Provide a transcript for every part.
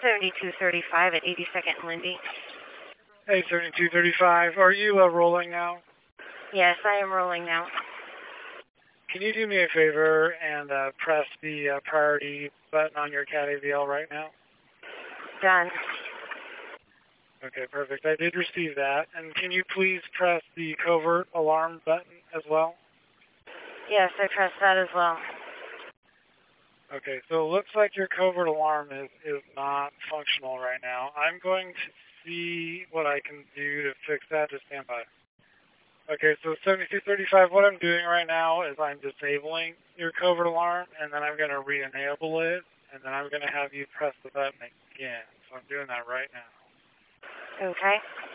7235 at 82nd and Lindy. Hey, 7235. Are you rolling now? Yes, I am rolling now. Can you do me a favor and press the priority button on your Cat AVL right now? Done. Okay, perfect. I did receive that. And can you please press the covert alarm button as well? Yes, I pressed that as well. Okay, so it looks like your covert alarm is not functional right now. I'm going to see what I can do to fix that. Just stand by. Okay, so 7235, what I'm doing right now is I'm disabling your covert alarm, and then I'm going to re-enable it, and then I'm going to have you press the button again. So I'm doing that right now. Okay.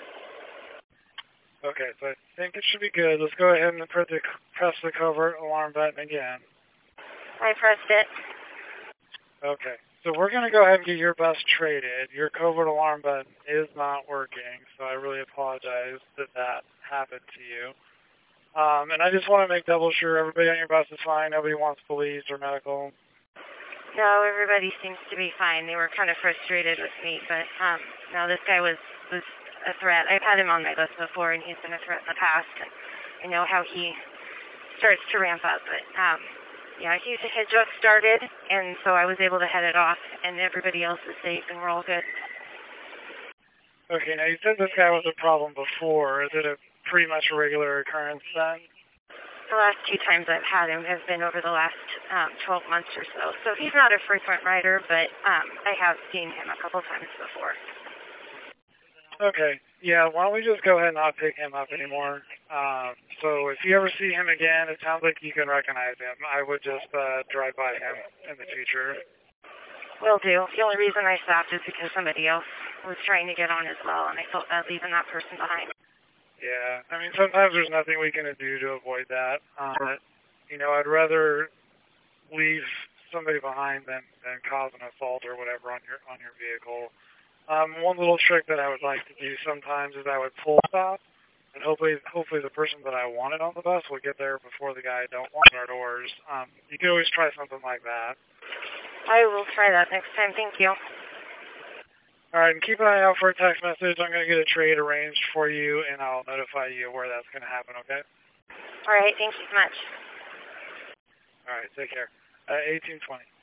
Okay, so I think it should be good. Let's go ahead and press the covert alarm button again. I pressed it. Okay, so we're going to go ahead and get your bus traded. Your covert alarm button is not working, so I really apologize that happened to you. And I just want to make double sure everybody on your bus is fine. Nobody wants police or medical. No, everybody seems to be fine. They were kind of frustrated with me, but no, this guy was a threat. I've had him on my bus before, and he's been a threat in the past. And I know how he starts to ramp up, but yeah, he had just started, and so I was able to head it off, and everybody else is safe, and we're all good. Okay, now you said this guy was a problem before. Is it a pretty much a regular occurrence then? The last 2 times I've had him have been over the last 12 months or so. So he's not a frequent rider, but I have seen him a couple times before. Okay, yeah, why don't we just go ahead and not pick him up anymore? So if you ever see him again, it sounds like you can recognize him. I would just drive by him in the future. Will do. The only reason I stopped is because somebody else was trying to get on as well, and I felt bad leaving that person behind. Yeah, I mean, sometimes there's nothing we can do to avoid that. But, you know, I'd rather leave somebody behind than cause an assault or whatever on your vehicle. One little trick that I would like to do sometimes is I would pull stop, and hopefully the person that I wanted on the bus will get there before the guy I don't want at our doors. You can always try something like that. I will try that next time. Thank you. All right, and keep an eye out for a text message. I'm going to get a trade arranged for you, and I'll notify you where that's going to happen, okay? All right, thank you so much. All right, take care. 1820.